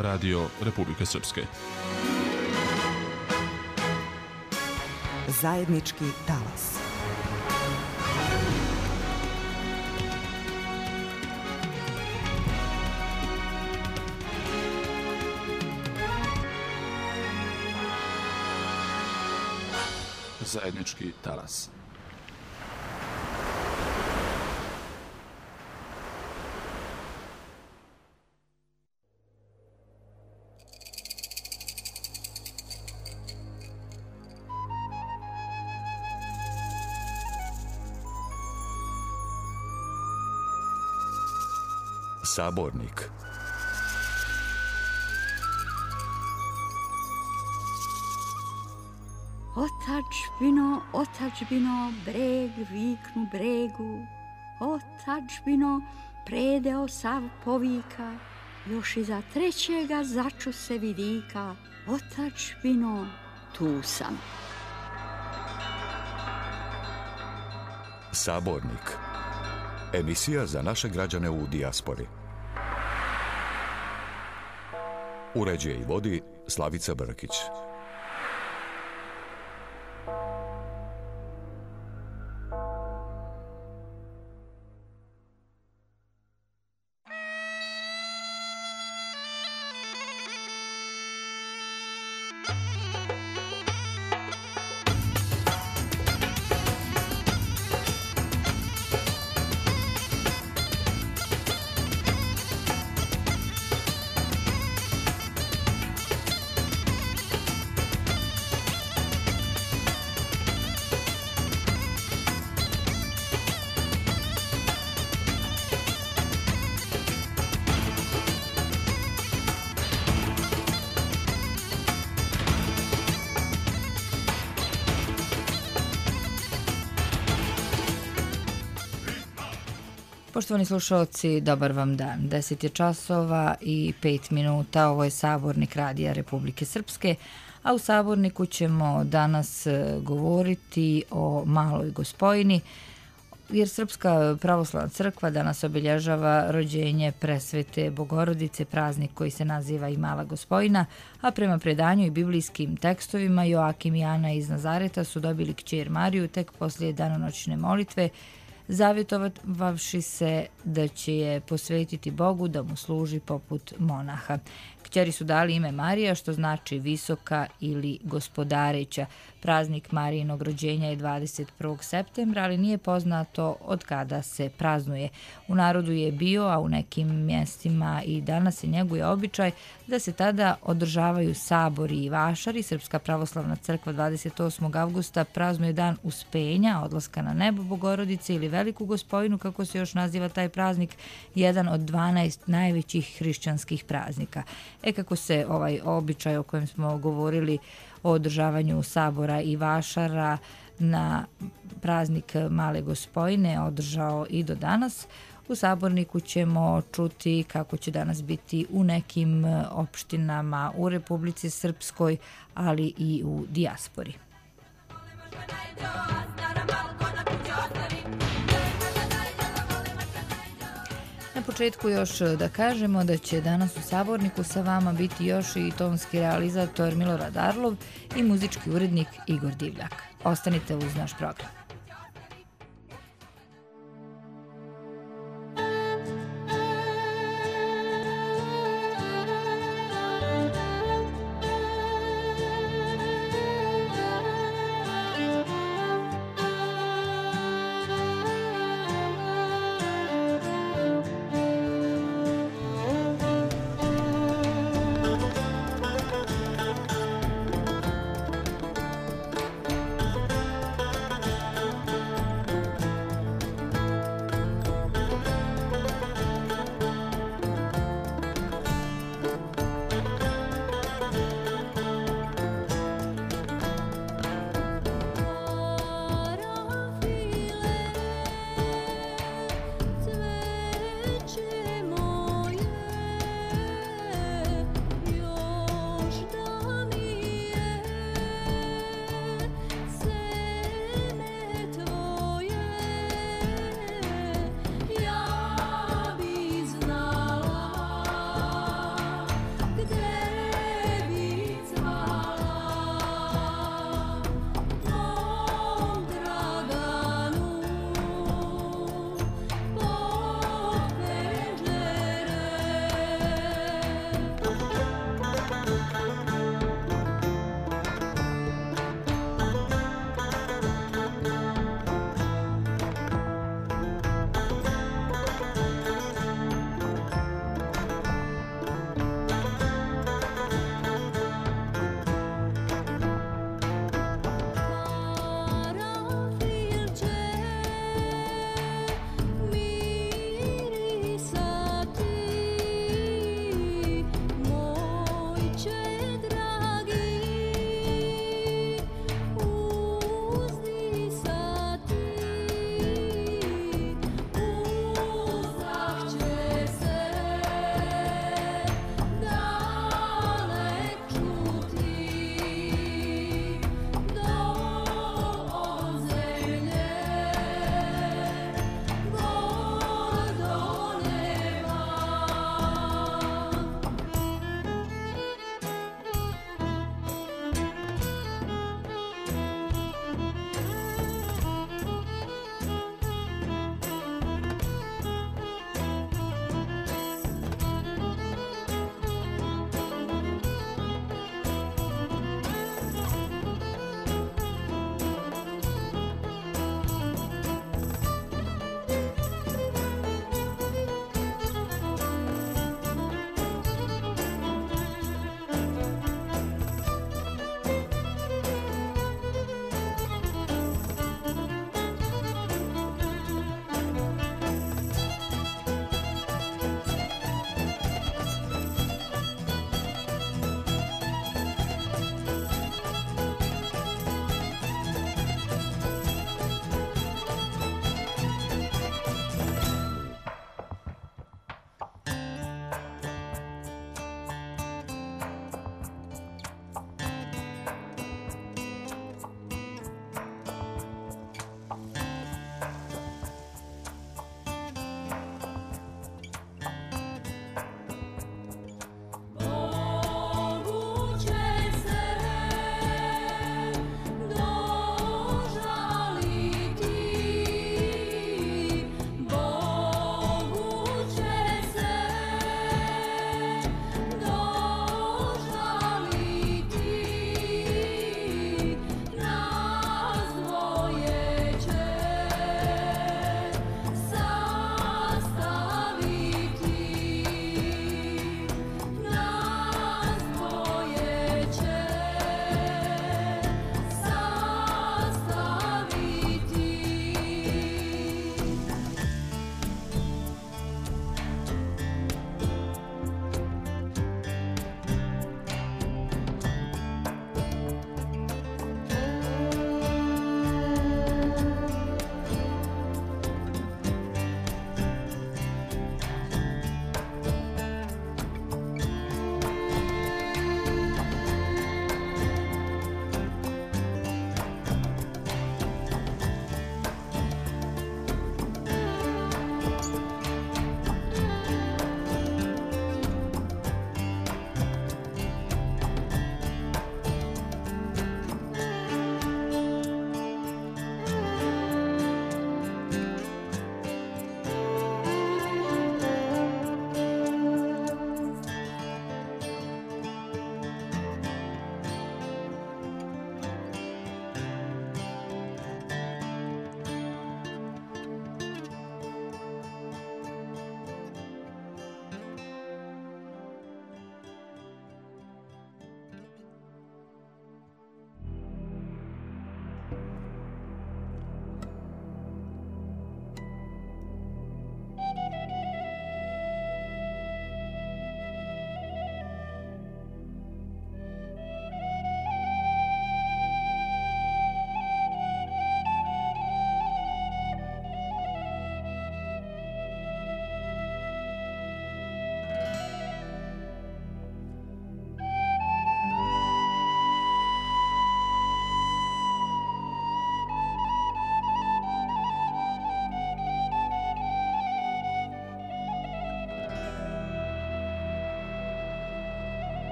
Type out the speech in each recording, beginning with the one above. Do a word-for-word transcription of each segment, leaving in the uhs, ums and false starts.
Radio Republike Srpske. Zajednički talas. Zajednički talas. Sabornik. Otadžbino, otadžbino, breg viknu bregu, otadžbino, predeo sav povika, još iza trećega začu se vidika, otadžbino, tu sam. Sabornik. Emisija za naše građane u dijaspori. Uređuje i vodi Slavica Brkić. Poštovani slušalci, dobar vam dan. deset je časova i pet minuta, ovo je Sabornik Radija Republike Srpske, a u Saborniku ćemo danas govoriti o Maloj Gospojini, jer Srpska pravoslavna crkva danas obilježava rođenje presvete Bogorodice, praznik koji se naziva i Mala Gospojina, a prema predanju i biblijskim tekstovima Joakim i Ana iz Nazareta su dobili kćer Mariju tek poslije danonoćne molitve, zavjetovavši se da će je posvetiti Bogu da mu služi poput monaha. Kćeri su dali ime Marija, što znači visoka ili gospodareća. Praznik Marijinog rođenja je dvadeset prvog septembra, ali nije poznato od kada se praznuje. U narodu je bio, a u nekim mjestima i danas se njeguje običaj da se tada održavaju sabori i vašari. Srpska pravoslavna crkva dvadeset osmog avgusta praznuje dan Uspenja, odlaska na nebo Bogorodice ili Veliku Gospojinu, kako se još naziva taj praznik, jedan od dvanaest najvećih hrišćanskih praznika. E kako se ovaj običaj o kojem smo govorili o održavanju sabora i vašara na praznik Male Gospojine održao i do danas, u Saborniku ćemo čuti kako će danas biti u nekim opštinama u Republici Srpskoj, ali i u dijaspori. Na početku još da kažemo da će danas u Saborniku sa vama biti još i tonski realizator Milorad Arlov i muzički urednik Igor Divljak. Ostanite uz naš program.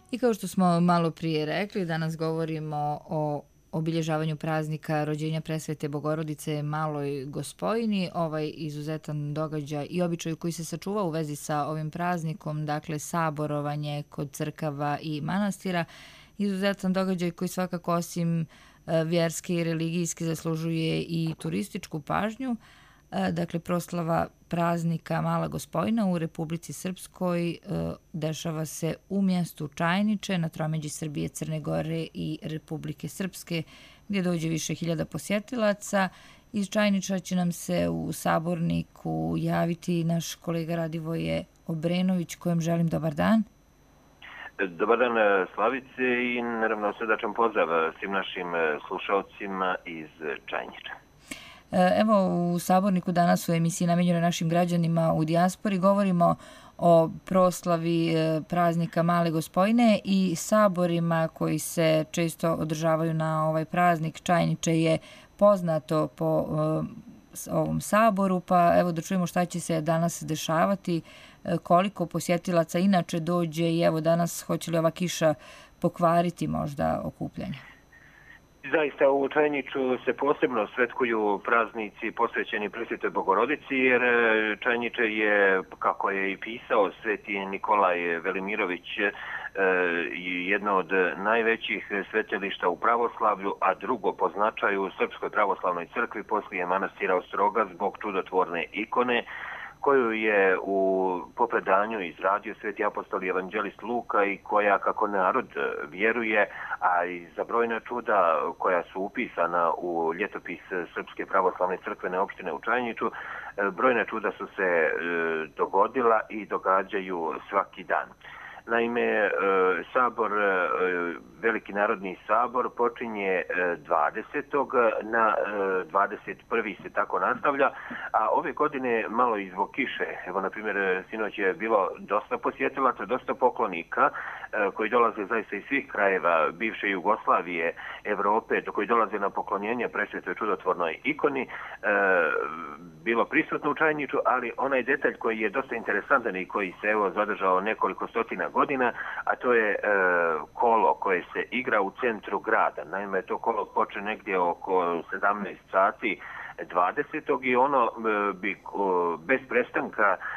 I kao što smo malo prije rekli, danas govorimo o obilježavanju praznika rođenja Presvete Bogorodice Maloj Gospojini. Ovaj izuzetan događaj i običaj koji se sačuva u vezi sa ovim praznikom, dakle saborovanje kod crkava i manastira, izuzetan događaj koji svakako osim vjerski i religijski zaslužuje i turističku pažnju. Dakle, proslava praznika Mala Gospojina u Republici Srpskoj dešava se u mjestu Čajniče na tromeđi Srbije, Crne Gore i Republike Srpske, gdje dođe više hiljada posjetilaca. Iz Čajniča će nam se u saborniku javiti naš kolega Radivoje Obrenović, kojem želim dobar dan. Dobar dan Slavice i naravno srdačan pozdrav svim našim slušalcima iz Čajniča. Evo, u saborniku danas u emisiji namenjenoj našim građanima u dijaspori govorimo o proslavi praznika Male Gospojine i saborima koji se često održavaju na ovaj praznik. Čajniče je poznato po ovom saboru, pa evo da čujemo šta će se danas dešavati, koliko posjetilaca inače dođe i evo danas hoće li ova kiša pokvariti možda okupljanje. Zaista u Čajniču se posebno svetkuju praznici posvećeni Presvetoj Bogorodici, jer Čajniče je, kako je i pisao sveti Nikolaj Velimirović, jedno od najvećih svetilišta u pravoslavlju, a drugo po značaju u Srpskoj pravoslavnoj crkvi poslije manastira Ostroga zbog čudotvorne ikone, koju je u popredanju izradio sveti apostol i evanđelist Luka i koja, kako narod vjeruje, a i za brojna čuda koja su upisana u ljetopis Srpske pravoslavne crkvene opštine u Čajniču, brojna čuda su se dogodila i događaju svaki dan. Naime, sabor, Veliki narodni sabor počinje dvadesetog na dvadeset prvi se tako nastavlja, a ove godine malo i zbog kiše. Evo, na primjer, sinoć je bilo dosta posjetilaca, dosta poklonika koji dolaze zaista iz svih krajeva bivše Jugoslavije, Evrope, do koji dolaze na poklonjenje Presvetoj čudotvornoj ikoni, bilo prisutno u Čajniču, ali onaj detalj koji je dosta interesantan i koji se evo zadržao nekoliko stotina godina, a to je e, kolo koje se igra u centru grada. Naime, to kolo počne negdje oko sedamnaest sati dvadesetog i ono e, bi o, bez prestanka e,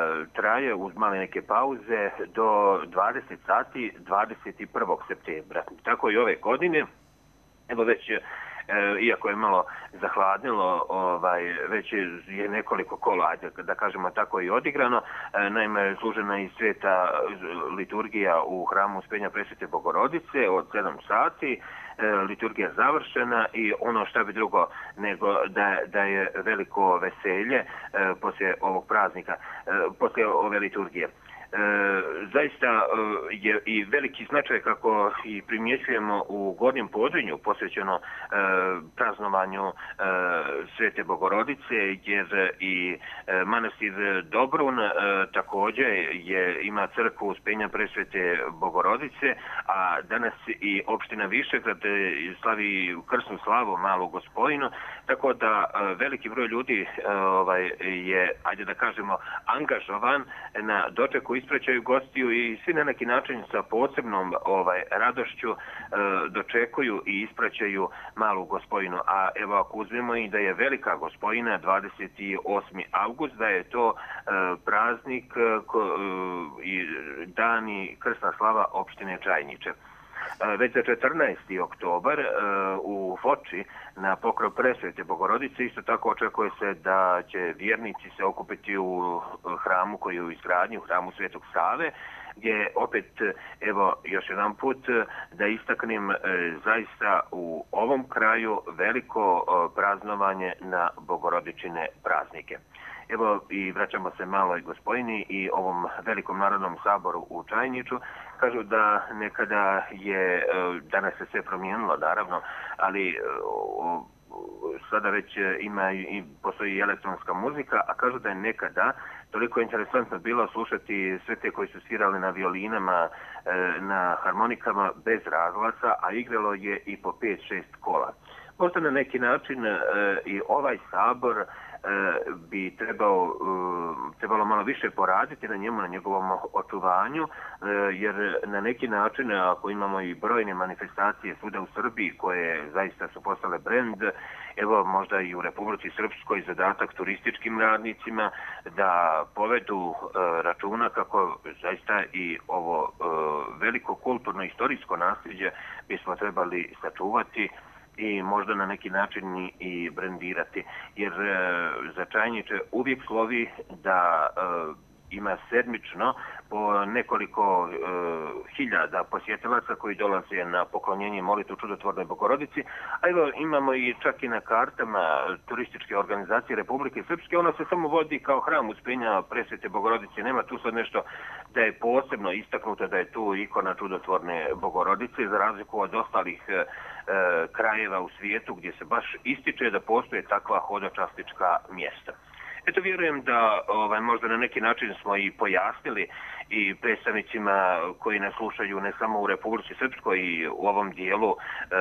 traje uz male neke pauze do dvadeset sati dvadeset prvog septembra. Tako i ove godine. Evo već iako je malo zahladnilo, ovaj, već je nekoliko kola, ajde, da kažemo tako, i odigrano. Naime, služena i sveta liturgija u hramu Uspenja Presvete Bogorodice od sedam sati, liturgija završena i ono šta bi drugo nego da, da je veliko veselje poslije ovog praznika, poslije ove liturgije. E, zaista e, je i veliki značaj, kako i primjećujemo u Gornjem Podrinju, posvećeno e, praznovanju e, Svete Bogorodice, jer i e, manastir Dobrun e, također je, ima crkvu Uspenja Presvete Bogorodice, a danas i opština Višegrad slavi krsnu slavu Malu Gospojinu, tako da e, veliki broj ljudi e, ovaj, je, ajde da kažemo, angažovan na dočeku ispraćaju gostiju i svi na neki način sa posebnom ovaj, radošću e, dočekuju i ispraćaju Malu Gospojinu. A evo, ako uzmemo i da je Velika Gospojina dvadeset osmi avgust, da je to e, praznik e, ko, e, i dan i krsna slava opštine Čajniče. Već za četrnaesti oktobar u Foči na pokrov Presvete Bogorodice isto tako očekuje se da će vjernici se okupiti u hramu koji je u izgradnji, u hramu Svetog Save, gdje opet, evo, još jedan put da istaknem, zaista u ovom kraju veliko praznovanje na Bogorodičine praznike. Evo, i vraćamo se Maloj Gospojini i ovom velikom narodnom saboru u Čajniču. Kažu da nekada je, danas se sve promijenilo, naravno, ali sada već ima i postoji i elektronska muzika, a kažu da je nekada toliko interesantno bilo slušati sve te koji su svirali na violinama, na harmonikama bez razglasa, a igralo je i po pet šest kola. Možda na neki način e, i ovaj sabor bi trebao, trebalo malo više poraditi na njemu, na njegovom očuvanju, jer na neki način, ako imamo i brojne manifestacije svuda u Srbiji koje zaista su postale brend, evo možda i u Republici Srpskoj zadatak turističkim radnicima da povedu računa kako zaista i ovo veliko kulturno istorijsko nasljeđe bismo trebali sačuvati i možda na neki način i brendirati, jer za Čajniče uvijek slovi da ima sedmično po nekoliko e, hiljada posjetilaca koji dolaze na poklonjenje i molitvu Čudotvornoj Bogorodici, a evo imamo i čak i na kartama turističke organizacije Republike Srpske, ona se samo vodi kao hram Uspenja Presvete Bogorodice, nema tu sad nešto da je posebno istaknuto da je tu ikona Čudotvorne Bogorodice, za razliku od ostalih e, krajeva u svijetu gdje se baš ističe da postoje takva hodočastička mjesta. Eto, vjerujem da ovaj, možda na neki način smo i pojasnili i predstavnicima koji nas slušaju ne samo u Republici Srpskoj i u ovom dijelu e,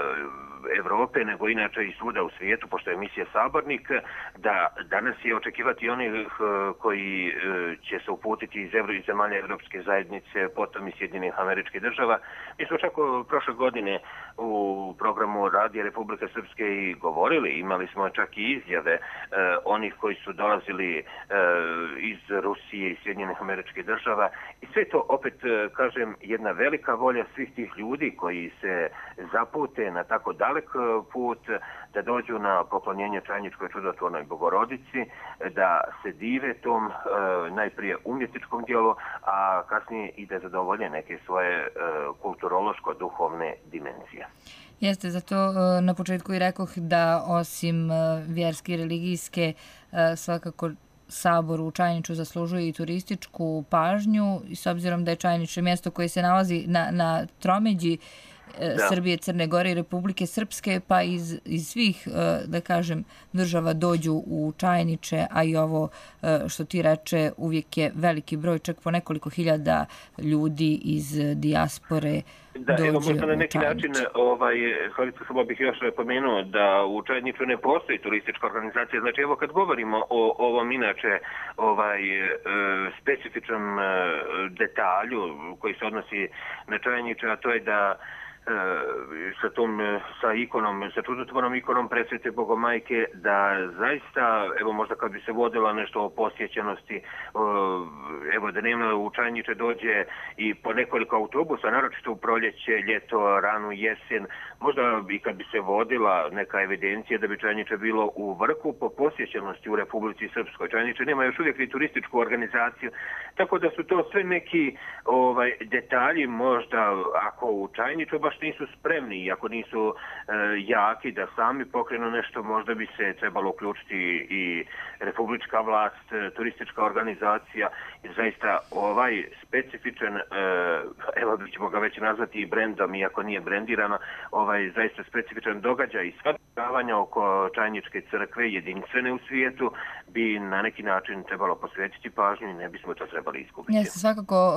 Evrope, nego inače i svuda u svijetu, pošto je emisija Sabornik, da danas je očekivati onih koji će se uputiti iz, Evro, iz zemalja Evropske zajednice, potom iz Sjedinjenih Američkih Država. Mi smo čak prošle godine u programu Radija Republike Srpske i govorili, imali smo čak i izjave e, onih koji su dolazili e, iz Rusije i Sjedinjenih Američkih Država i sve to opet, kažem, jedna velika volja svih tih ljudi koji se zapute na tako dalek put, da dođu na poklonjenje Čajničkoj Čudotvornoj Bogorodici, da se dive tom e, najprije umjetničkom dijelu, a kasnije i da zadovolje neke svoje e, kulturološko-duhovne dimenzije. Jeste, zato na početku i rekoh da osim vjerske i religijske svakako Sabor u Čajniču zaslužuje i turističku pažnju, i s obzirom da je Čajniče mjesto koje se nalazi na, na tromeđi Da. Srbije, Crne Gore i Republike Srpske, pa iz, iz svih, da kažem, država dođu u Čajniče, a i ovo što ti reče, uvijek je veliki broj, čak po nekoliko hiljada ljudi iz dijaspore da, dođe evo, možda na neki u način, ovaj, Halica, samo bih još pomenuo da u Čajniču ne postoji turistička organizacija. Znači, evo kad govorimo o ovom inače ovaj, specifičnom detalju koji se odnosi na Čajniče, a to je da sa tom, sa ikonom, sa čudotvornom ikonom Presvete Bogomajke, da zaista, evo možda kad bi se vodila nešto o posjećenosti, evo da nema u Čajniče dođe i po nekoliko autobusa, naročito u proljeće, ljeto, ranu jesen, možda i kad bi se vodila neka evidencija da bi Čajniče bilo u vrhu po posjećenosti u Republici Srpskoj. Čajniče nema još uvijek i turističku organizaciju, tako da su to sve neki ovaj, detalji, možda ako u Čajniču baš nisu spremni i ako nisu e, jaki da sami pokrenu nešto, možda bi se trebalo uključiti i republička vlast, turistička organizacija, i zaista ovaj specifičan, e, evo ćemo ga već nazvati i brendom, iako nije brendirano, ovaj zaista specifičan događaj i sva dešavanja oko Čajničke crkve, jedinstvene u svijetu, bi na neki način trebalo posvetiti pažnju i ne bismo to trebali izgubiti. Jeste, svakako,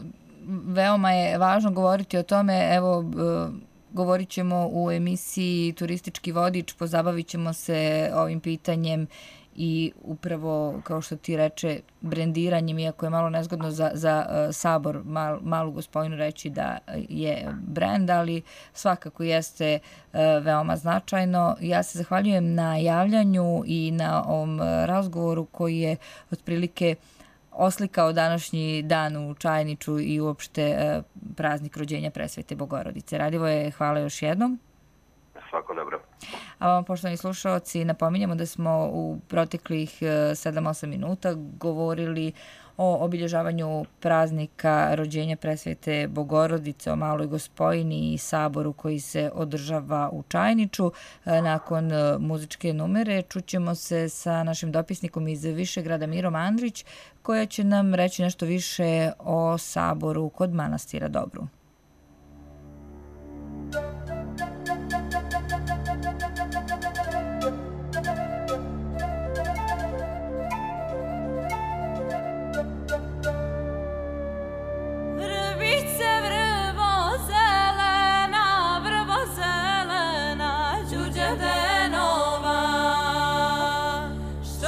veoma je važno govoriti o tome. Evo, govorit ćemo u emisiji Turistički vodič, pozabavit ćemo se ovim pitanjem i upravo, kao što ti reče, brendiranjem, iako je malo nezgodno za, za Sabor mal, malu Gospojinu reći da je brend, ali svakako jeste veoma značajno. Ja se zahvaljujem na javljanju i na ovom razgovoru koji je otprilike oslikao današnji dan u Čajniču i uopšte praznik rođenja Presvete Bogorodice. Radivoje, hvala još jednom. Svako dobro. A vam, poštovani slušalci, napominjamo da smo u proteklih sedam osam minuta govorili o obilježavanju praznika rođenja Presvete Bogorodice, o Maloj Gospojini i saboru koji se održava u Čajniču. Nakon muzičke numere čućemo se sa našim dopisnikom iz Višegrada Mirom Andrić, koja će nam reći nešto više o saboru kod manastira Dobru. Zelena, đuđe denova,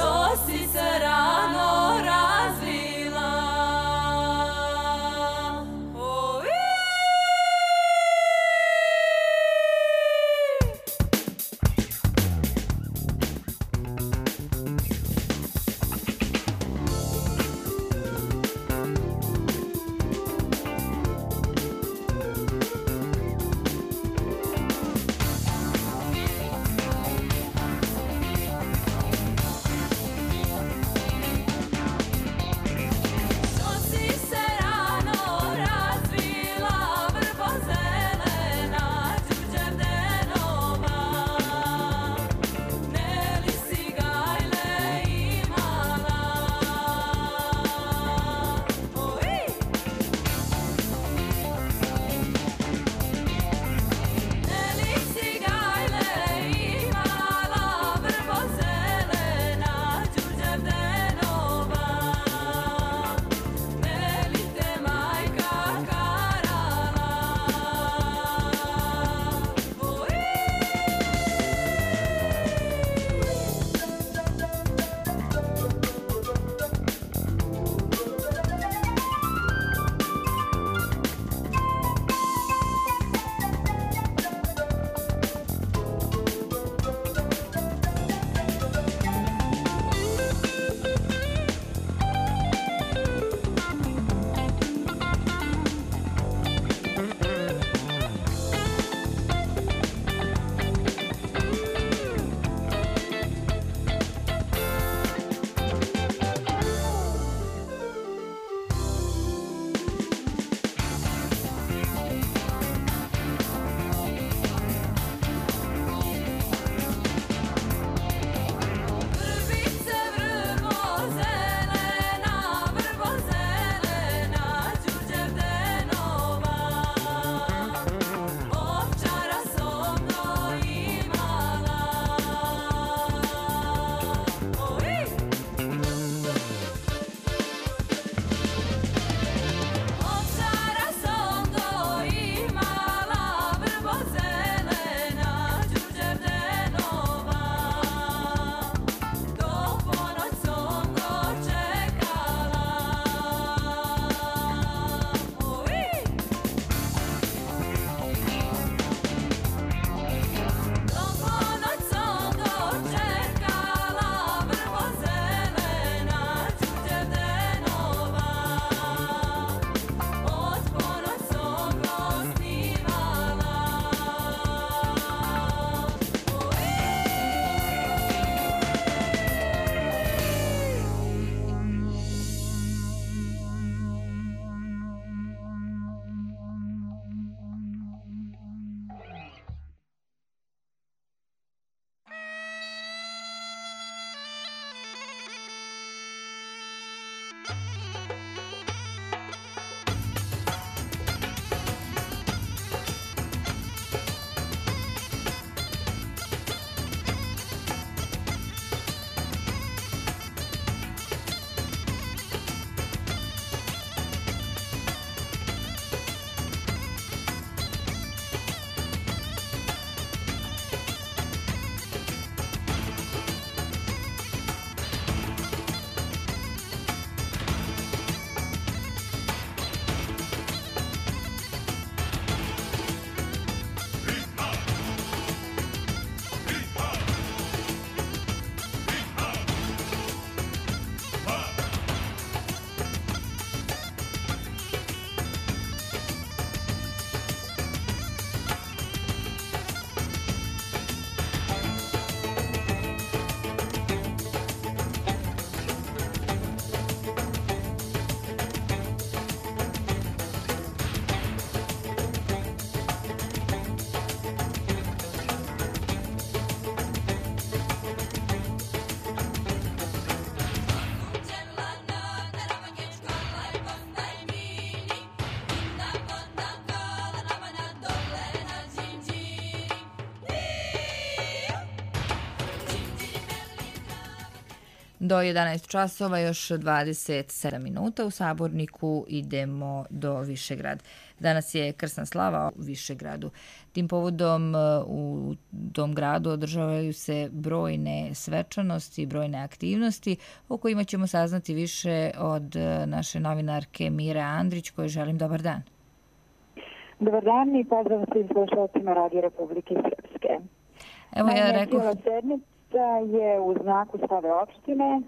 Do jedanaest časova, još dvadeset sedam minuta u Saborniku idemo do Višegrad. Danas je krsna slava u Višegradu. Tim povodom u tom gradu održavaju se brojne svečanosti, brojne aktivnosti o kojima ćemo saznati više od naše novinarke Mire Andrić, kojoj želim dobar dan. Dobar dan i pozdrav svim slušalcima Radio Republike Srpske. Evo ja rekoh... Sedmica je u znaku slave opštine.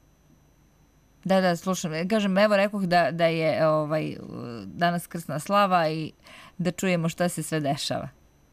Da, da, slušam. Kažem, evo rekoh da, da je ovaj, danas krsna slava i da čujemo šta se sve dešava.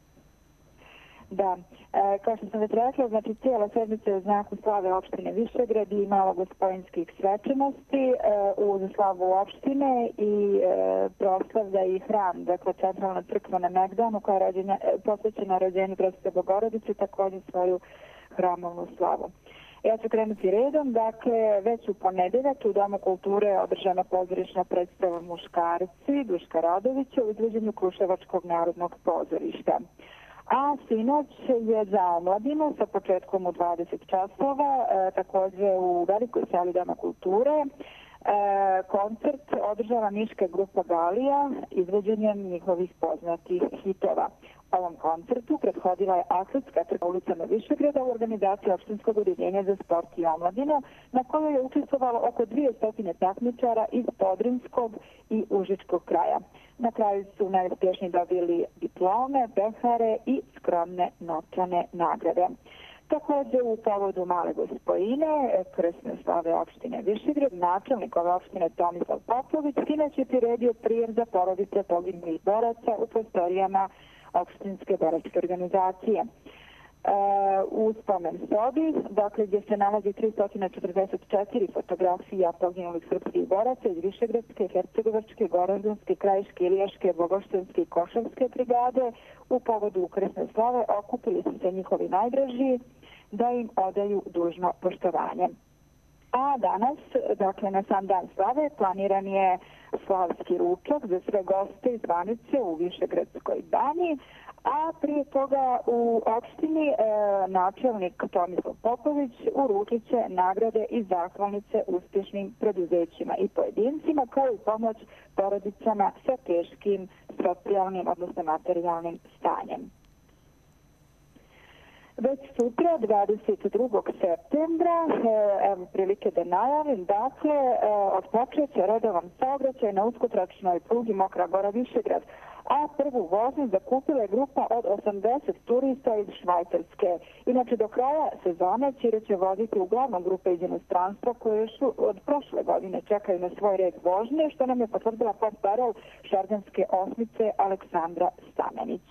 Da, e, kao što sam već rekla, znači cijela sedmica je u znaku slave opštine Višegrad i malo gospodinskih svečanosti e, uz slavu opštine i e, proslavlja i hram, dakle centralna crkva na Megdanu koja je rođenja, e, posvećena rođenju Presvete Bogorodice, također svoju hramovnu slavu. Ja ću krenuti redom, dakle već u ponedeljak u Domu kulture je održana pozorišna predstava Muškarci Duška Radovića u izvođenju Kruševačkog narodnog pozorišta. A sinoć je za omladinu sa početkom u dvadeset časova, e, također u velikoj sali Doma kulture, e, koncert održava niška grupa Galija izvođenjem njihovih poznatih hitova. Ovom koncertu prethodila je atletska trka ulicama Višegrada u organizaciji Opštinskog udruženja za sport i omladinu, na kojoj je učestvovalo oko dvjesto takmičara iz Podrinskog i Užičkog kraja. Na kraju su najuspješniji dobili diplome, pehare i skromne novčane nagrade. Također u povodu Male Gospojine, krsne slave opštine Višegrad, načelnik ove opštine Tomislav Popović sinoć je priredio prijem za porodice poginulih boraca u prostorijama opštinske boračke organizacije. E, u spomen sobi, dakle gdje se nalazi tristo četrdeset četiri fotografija poginulih srpskih boraca iz Višegradske, Hercegovačke, Goraždanske, Krajiške, Ilijaške, Bogoštanske i Košavske brigade, u povodu krsne slave okupili su se njihovi najdraži da im odaju dužno poštovanje. A danas, dakle na sam dan slave, planiran je slavski ručak za sve goste i zvanice u Višegradskoj banji, a prije toga u opštini e, načelnik Tomislav Popović uručit će nagrade i zahvalnice uspješnim preduzećima i pojedincima kao i pomoć porodicama sa teškim socijalnim, odnosno materijalnim stanjem. Već sutra, dvadeset drugog septembra, evo prilike da najavim, dakle, odpočet će redovan saobraćaj na uskotračnoj prugi Mokra Gora Višegrad, a prvu vožnju zakupila je grupa od osamdeset turista iz Švajcarske. Inače, do kraja sezone Ćire će voziti uglavnom grupe iz inostranstva koje još od prošle godine čekaju na svoj red vožnje, što nam je potvrdila portparol Šarganske osmice Aleksandra Stamenić.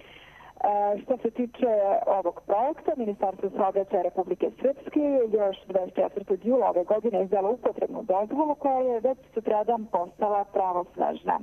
E, što se tiče ovog projekta, Ministarstvo saobraćaja Republike Srpske još dvadeset četvrtog jula ove godine izdala upotrebnu dozvolu koja je već sutradan postala pravosnažna.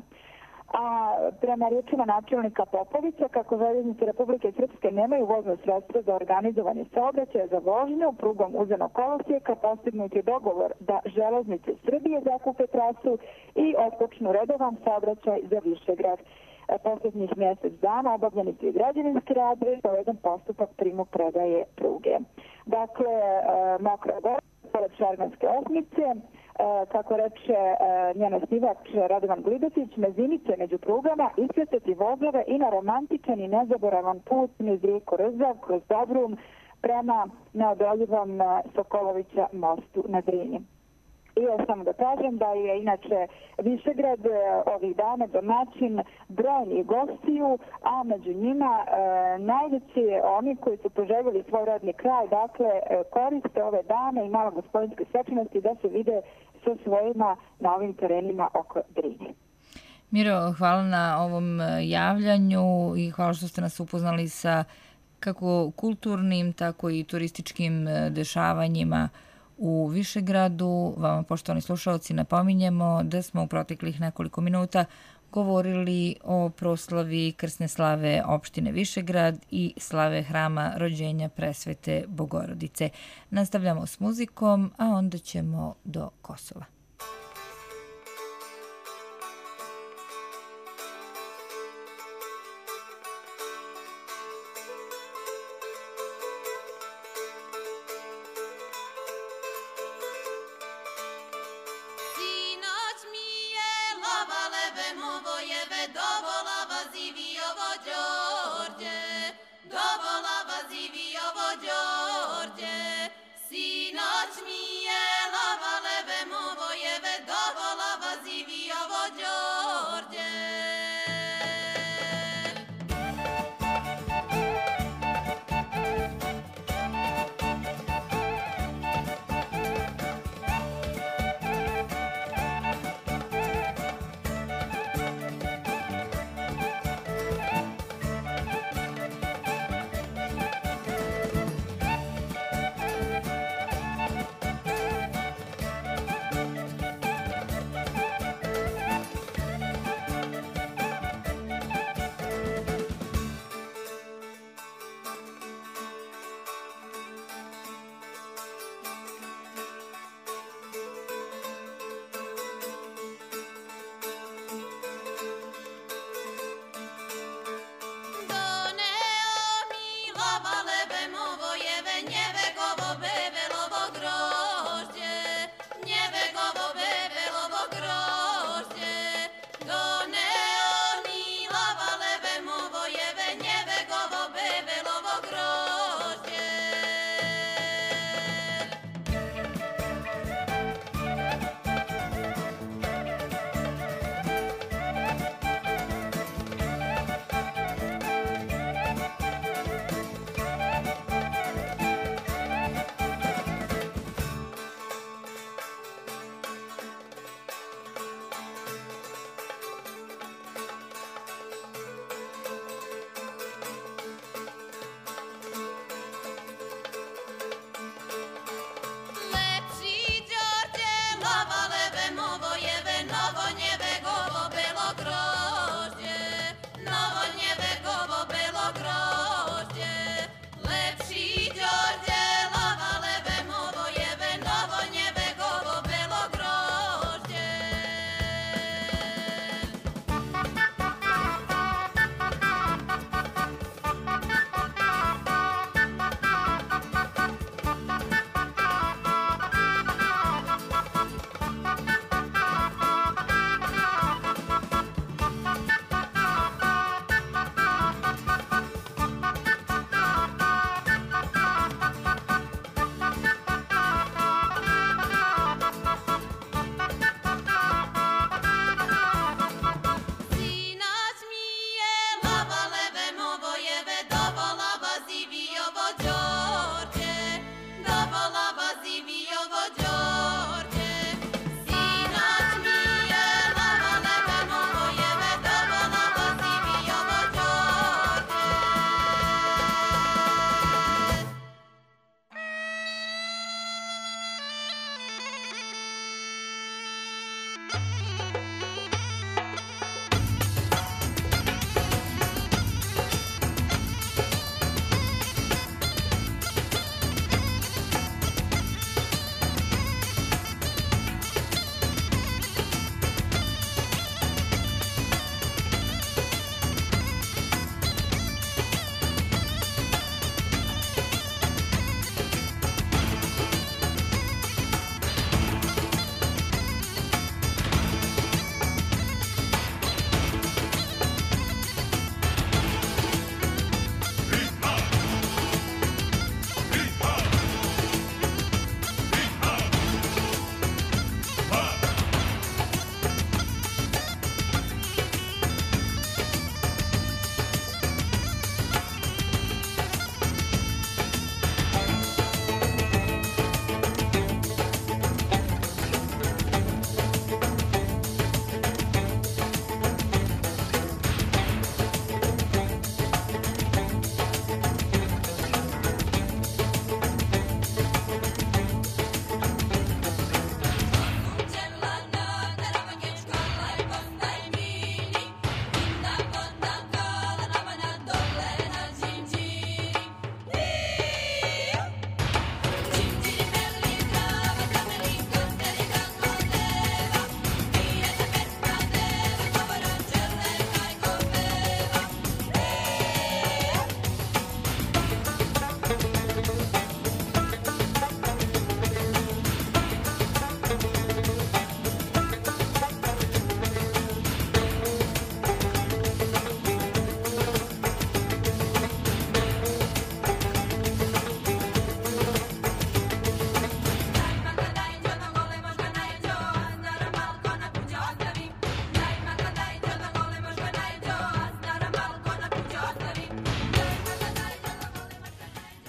A prema riječima načelnika Popovića, kako željeznice Republike Srpske nemaju vozno sredstvo za organizovanje saobraćaja za vožnju prugom Uzenog kolosijeka, postignut je dogovor da železnice Srbije zakupe trasu i otpočnu redovan saobraćaj za Višegrad. Posljednjih mjesec dana obavljeni su i građevinski radovi, poveden postupak primu predaje pruge. Dakle, Mokra Gora, pored Šarganske osmice, kako reče njen osnivač Radovan Glibetić, mezinice među prugama isvjetati vozove i na romantičan i nezaboravan put niz rijeku Rzav kroz Dobrum prema neodoljivom Sokolovića mostu na Drini. I još samo da kažem da je inače Višegrad ovih dana domaćin brojnih gostiju, a među njima e, najveći oni koji su poželjeli svoj rodni kraj, dakle e, koriste ove dane i malo gospodinske svečanosti da se vide sa svojima na ovim terenima oko Drine. Miro, hvala na ovom javljanju i hvala što ste nas upoznali sa kako kulturnim, tako i turističkim dešavanjima u Višegradu. Vama, poštovani slušalci, napominjemo da smo u proteklih nekoliko minuta govorili o proslavi krsne slave opštine Višegrad i slave hrama rođenja Presvete Bogorodice. Nastavljamo s muzikom, a onda ćemo do Kosova.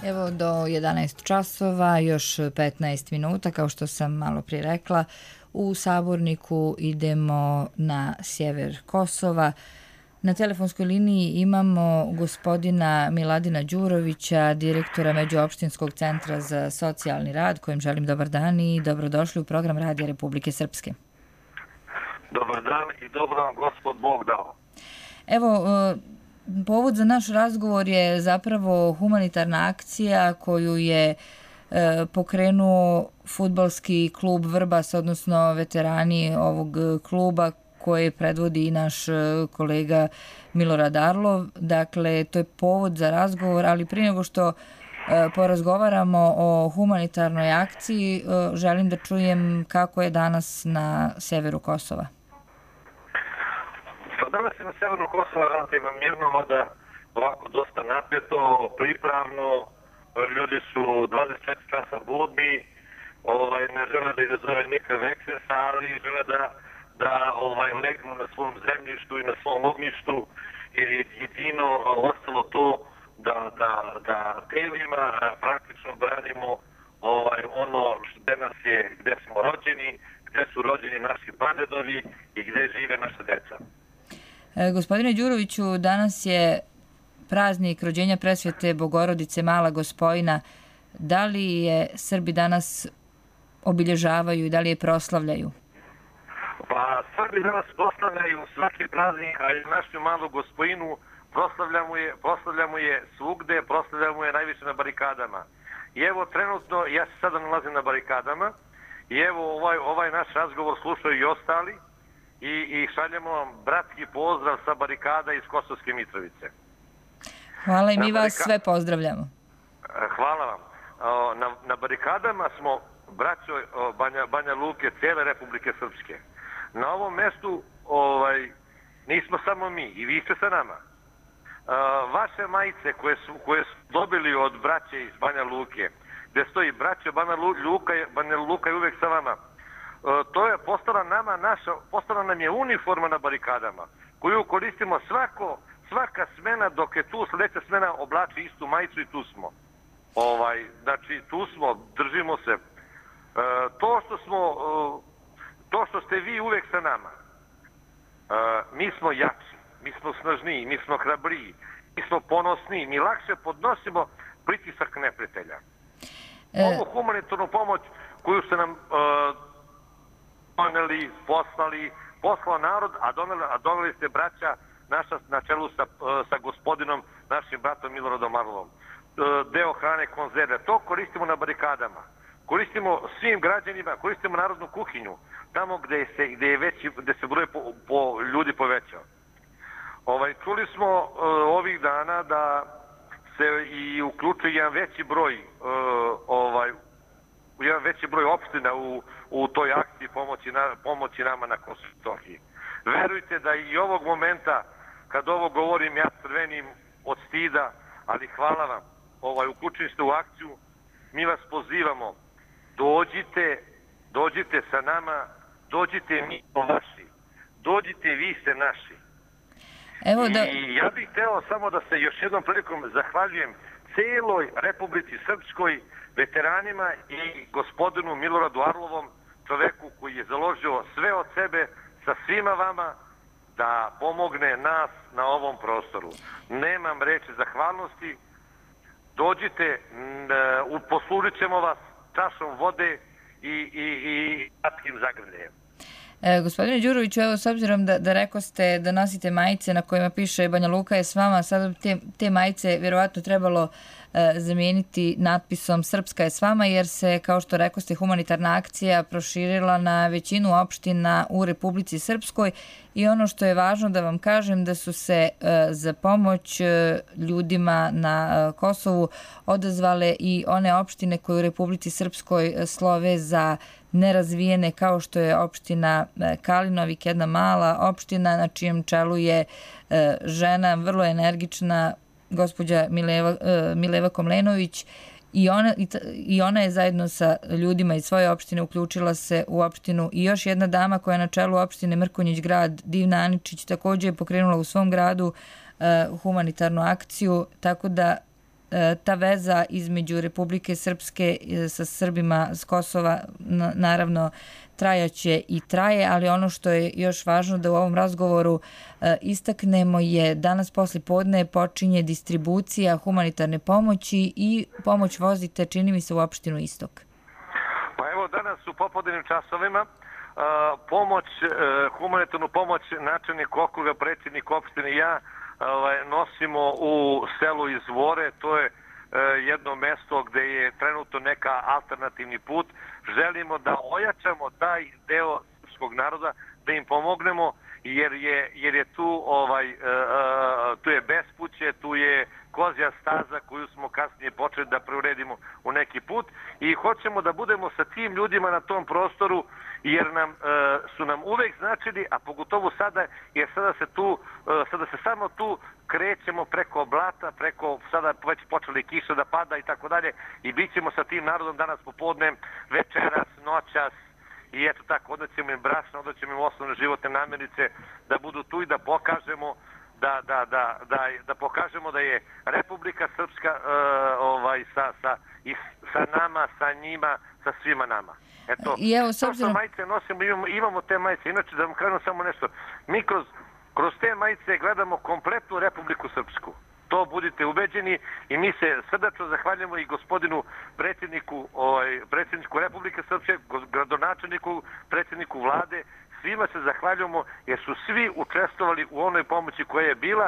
Evo do jedanaest časova, još petnaest minuta, kao što sam malo prije rekla. U Saborniku idemo na sjever Kosova. Na telefonskoj liniji imamo gospodina Miladina Đurovića, direktora Međuopštinskog centra za socijalni rad, kojem želim dobar dan i dobrodošli u program Radija Republike Srpske. Dobar dan i dobro vam Gospod Bog dao. Evo, povod za naš razgovor je zapravo humanitarna akcija koju je pokrenuo fudbalski klub Vrbas, odnosno veterani ovog kluba koje predvodi i naš kolega Milorad Arlov. Dakle, to je povod za razgovor, ali prije nego što porazgovaramo o humanitarnoj akciji, želim da čujem kako je danas na severu Kosova. Danas je na severu Kosova relativno mirno, mada ovako dosta napeto, pripravno. Ljudi su dvadeset četiri časa budni, ovaj, ne žele da izazove nikakav ekses, ali žele da, da ovaj, legnu na svom zemljištu i na svom ognjištu, jer je jedino ostalo to da, da, da telima praktično branimo ovaj, ono gde nas je, gde smo rođeni, gde su rođeni naši pradedovi i gde žive naša deca. E, gospodine Đuroviću, danas je praznik rođenja presvete Bogorodice Mala Gospojina. Da li je Srbi danas obilježavaju i da li je proslavljaju? Pa Srbi danas proslavljaju svaki praznik, ali našu Malu Gospojinu proslavljamo je, proslavljamo je svugde, proslavljamo je najviše na barikadama. I evo trenutno, ja se sada nalazim na barikadama i evo ovaj, ovaj naš razgovor slušaju i ostali i, i šaljemo vam bratski pozdrav sa barikada iz Kosovske Mitrovice. Hvala i mi vas sve pozdravljamo. Hvala vam. Na, na barikadama smo braćo Banja, Banja Luke, cijele Republike Srpske. Na ovom mestu ovaj, nismo samo mi, i vi ste sa nama. Vaše majice koje su, koje su dobili od braće iz Banja Luke, gdje stoji braćo Banja Luka, Banja Luka je uvijek sa vama. To je postala nama naša, postala nam je uniforma na barikadama, koju koristimo svako svaka smena, dok je tu sljedeća smena oblači istu majicu i tu smo. Ovaj, znači, tu smo, držimo se. E, to što smo, e, to što ste vi uvek sa nama, e, mi smo jači, mi smo snažniji, mi smo hrabriji, mi smo ponosniji, mi lakše podnosimo pritisak neprijatelja. E... Ovu humanitarnu pomoć koju ste nam e, doneli, poslali, poslao narod, a doneli, a doneli ste braća naša na čelu sa, sa gospodinom, našim bratom Miloradom Arlovom. Deo hrane, konzerve, to koristimo na barikadama. Koristimo svim građanima, koristimo narodnu kuhinju, tamo gde se, gde je veći, gde se broj po, po ljudi povećao. Ovaj, čuli smo uh, ovih dana da se i uključuje jedan veći broj uh, ovaj, jedan veći broj opština u, u toj akciji pomoći, na, pomoći nama na Kosovu i Metohiji. Verujte da i ovog momenta, kad ovo govorim, ja crvenim od stida, ali hvala vam, ovaj, uključili ste u akciju, mi vas pozivamo, dođite, dođite sa nama, dođite mi po vaši, dođite vi ste naši. Evo da... I ja bih hteo samo da se još jednom prilikom zahvaljujem celoj Republici Srpskoj, veteranima i gospodinu Miloradu Arlovom, čoveku koji je založio sve od sebe sa svima vama da pomogne nas na ovom prostoru. Nemam reči zahvalnosti. Dođite, poslužit ćemo vas čašom vode i, i, i kratkim zagrljajem. E, gospodine Đuroviću, evo s obzirom da, da rekao ste da nosite majice na kojima piše Banja Luka je s vama, sad te, te majice vjerovatno trebalo e, zamijeniti natpisom Srpska je s vama, jer se, kao što rekao ste, humanitarna akcija proširila na većinu opština u Republici Srpskoj i ono što je važno da vam kažem da su se e, za pomoć e, ljudima na e, Kosovu odazvale i one opštine koje u Republici Srpskoj slove za nerazvijene, kao što je opština Kalinovik, jedna mala opština na čijem čelu je žena vrlo energična, gospođa Mileva, Mileva Komlenović, i ona, i ona je zajedno sa ljudima iz svoje opštine uključila se u opštinu, i još jedna dama koja je na čelu opštine Mrkonjić grad, Divna Aničić, također je pokrenula u svom gradu humanitarnu akciju, tako da ta veza između Republike Srpske sa Srbima s Kosova naravno trajaće i traje, ali ono što je još važno da u ovom razgovoru istaknemo je danas posle podne počinje distribucija humanitarne pomoći i pomoć vozite, čini mi se, u opštinu Istok. Pa evo danas u popodnevnim časovima pomoć, humanitarnu pomoć načelnik okruga, predsjednik opštine i ja nosimo u selu Izvore. To je jedno mesto gde je trenutno neka alternativni put. Želimo da ojačamo taj deo srpskog naroda, da im pomognemo, jer je, jer je tu, ovaj, tu je bespuće, tu je kozja staza koju smo kasnije počeli da preuredimo u neki put i hoćemo da budemo sa tim ljudima na tom prostoru, jer nam, su nam uvek značili, a pogotovo sada, jer sada se tu, sada se samo tu krećemo preko blata, preko, sada već počeli kiša da pada i tako dalje, i bit ćemo sa tim narodom danas popodne, večeras, noćas, i eto tako, onda ćemo im brašno, onda ćemo im osnovne životne namirnice, da budu tu i da pokažemo da, da, da, da, da pokažemo da je Republika Srpska uh, ovaj, sa, sa, i sa nama, sa njima, sa svima nama. Eto, I evo, s obzirom... to što majice nosimo, imamo, imamo te majice. Inače, da vam kažem samo nešto, mi kroz, kroz te majice gledamo kompletnu Republiku Srpsku. To budite ubeđeni i mi se srdačno zahvaljujemo i gospodinu predsjedniku, ovaj, predsjedniku Republike Srpske, gradonačelniku, predsjedniku vlade, svima se zahvaljujemo jer su svi učestvovali u onoj pomoći koja je bila,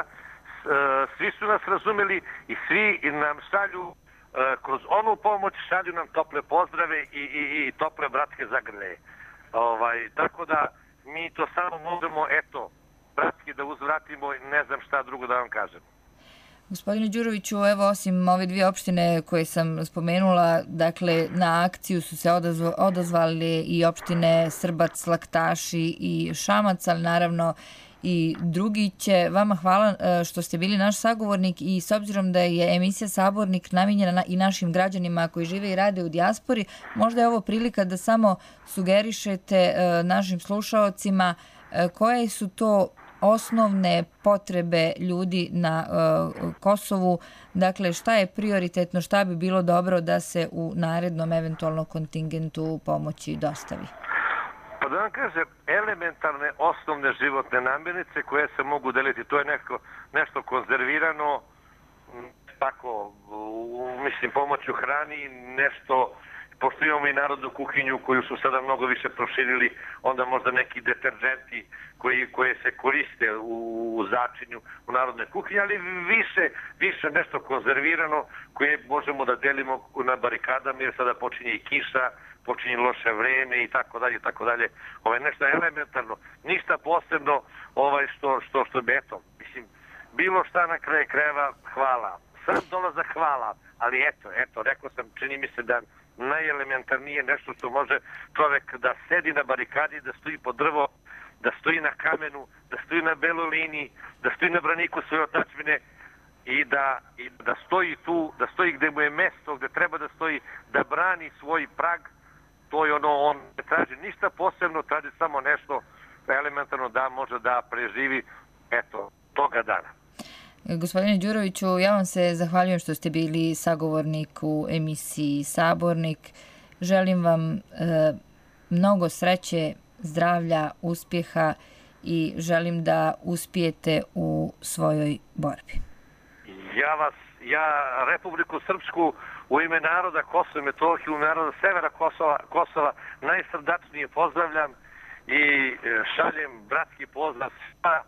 svi su nas razumeli i svi nam šalju, kroz onu pomoć šalju nam tople pozdrave i, i, i tople bratske zagrlje. Ovaj, tako da mi to samo možemo, eto, bratski da uzvratimo, ne znam šta drugo da vam kažem. Gospodine Đuroviću, evo osim ove dvije opštine koje sam spomenula, dakle na akciju su se odazvali i opštine Srbac, Laktaši i Šamac, ali naravno i drugi će. Vama hvala što ste bili naš sagovornik i s obzirom da je emisija Sabornik namijenjena i našim građanima koji žive i rade u dijaspori, možda je ovo prilika da samo sugerišete našim slušaocima koje su to osnovne potrebe ljudi na uh, Kosovu, dakle šta je prioritetno, šta bi bilo dobro da se u narednom eventualno kontingentu pomoći dostavi? Pa da vam kažem, elementarne osnovne životne namirnice koje se mogu deliti, to je nešto, nešto konzervirano, tako, u, mislim, pomoć u hrani, nešto, pošto imamo i narodnu kuhinju koju su sada mnogo više proširili, onda možda neki deterženti koji, koje se koriste u, u začinju u narodnoj kuhinji, ali više, više nešto konzervirano koje možemo da delimo na barikadama, jer sada počinje i kiša, počinje loše vreme i tako dalje, i tako dalje. Ovo je nešto elementarno, ništa posebno ovaj što, što, što beto. Mislim, bilo šta na kraju krajeva, hvala. Sam dolazak hvala, ali eto, eto, rekao sam, čini mi se da najelementarnije nešto što može čovek da sedi na barikadi, da stoji pod drvo, da stoji na kamenu, da stoji na beloj liniji, da stoji na braniku svoje otadžbine i da, i da stoji tu, da stoji gde mu je mesto, gde treba da stoji, da brani svoj prag. To je ono, on ne traži ništa posebno, traži samo nešto elementarno da može da preživi, eto, toga dana. Gospodine Đuroviću, ja vam se zahvaljujem što ste bili sagovornik u emisiji Sabornik. Želim vam e, mnogo sreće, zdravlja, uspjeha i želim da uspijete u svojoj borbi. Ja vas, ja Republiku Srpsku u ime naroda Kosova i Metohije, u naroda Severa Kosova, Kosova najsrdačnije pozdravljam i šaljem bratski pozdrav svima,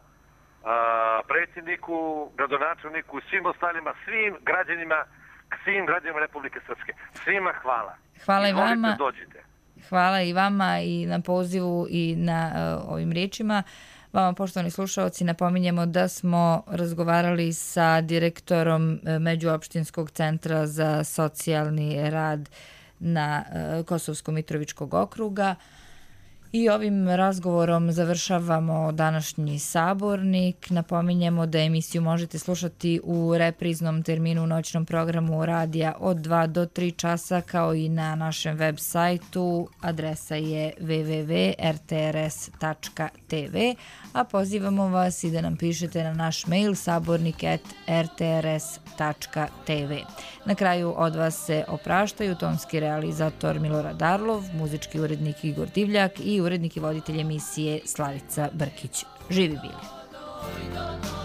predsjedniku, gradonačelniku, svim ostalima, svim građanima, svim građanima Republike Srpske. Svima hvala. Hvala i vama. Dođite. Hvala i vama i na pozivu i na uh, ovim riječima. Vama, poštovani slušalci, napominjemo da smo razgovarali sa direktorom Međuopštinskog centra za socijalni rad na uh, Kosovsko-Mitrovičkog okruga I ovim razgovorom završavamo današnji sabornik. Napominjemo da emisiju možete slušati u repriznom terminu u noćnom programu radija od dva do tri časa, kao i na našem web sajtu. Adresa je w w w tačka r t r s tačka t v, a pozivamo vas i da nam pišete na naš mail sabornik at r t r s tačka t v. Na kraju od vas se opraštaju tonski realizator Milorad Arlov, muzički urednik Igor Divljak i urednik i voditelj emisije Slavica Brkić. Živi bili!